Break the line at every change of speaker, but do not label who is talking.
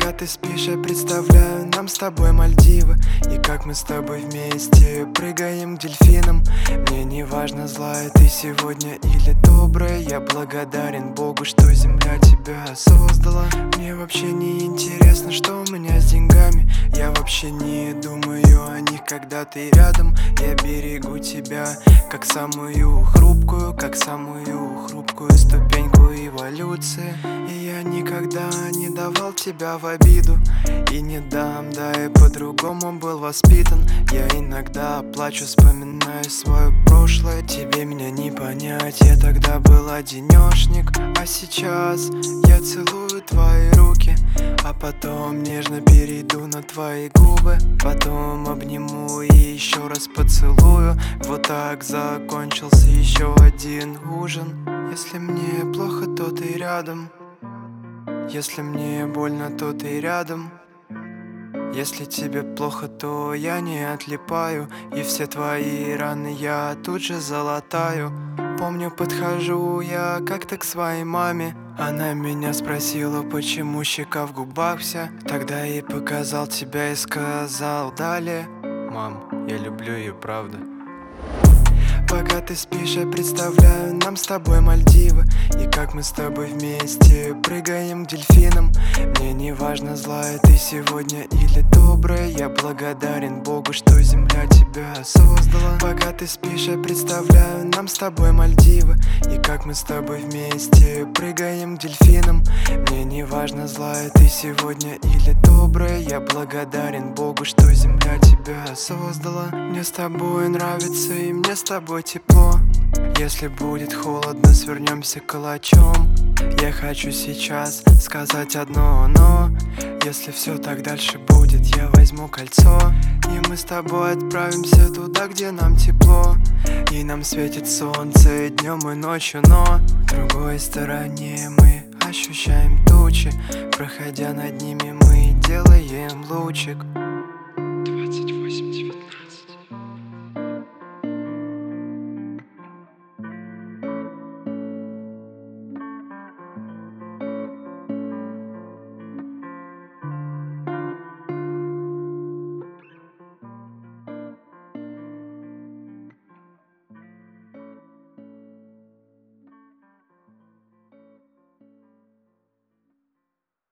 Пока ты спишь, я представляю нам с тобой Мальдивы. И как мы с тобой вместе прыгаем к дельфинам. Мне не важно, злая ты сегодня или добрая. Я благодарен Богу, что земля тебя создала. Мне вообще не интересно, что у меня с деньгами. Я вообще не думаю о них, когда ты рядом. Я берегу тебя, как самую хрупкую ступеньку эволюции. И я никогда не давал тебя в обиду и не дам, да и по-другому был воспитан. Я иногда плачу, вспоминая свое прошлое. Тебе меня не понять, я тогда был одинешник. А сейчас я целую твои руки, а потом нежно перейду на твои губы. Потом обниму и еще раз поцелую. Вот так закончился еще один ужин. Если мне плохо, то ты рядом. Если мне больно, то ты рядом. Если тебе плохо, то я не отлипаю, и все твои раны я тут же залатаю. Помню, подхожу я как-то к своей маме. Она меня спросила, почему щека в губах вся. Тогда я ей показал тебя и сказал далее: мам, я люблю ее, правда. Пока ты спишь, я представляю нам с тобой Мальдивы. И как мы с тобой вместе прыгаем к дельфинам. Мне не важно, злая ты сегодня или добрая. Я благодарен Богу, что земля тебя создала. Пока ты спишь, я представляю нам с тобой Мальдивы. И как мы с тобой вместе прыгаем к дельфинам. Мне не важно, злая ты сегодня или добрая. Я благодарен Богу, что земля тебя создала. Мне с тобой нравится и мне с тобой тепло. Если будет холодно, свернемся калачом. Я хочу сейчас сказать одно но. Если все так дальше будет, я возьму кольцо. И мы с тобой отправимся туда, где нам тепло. И нам светит солнце днем и ночью, но в другой стороне мы ощущаем тучи. Проходя над ними, мы делаем лучик.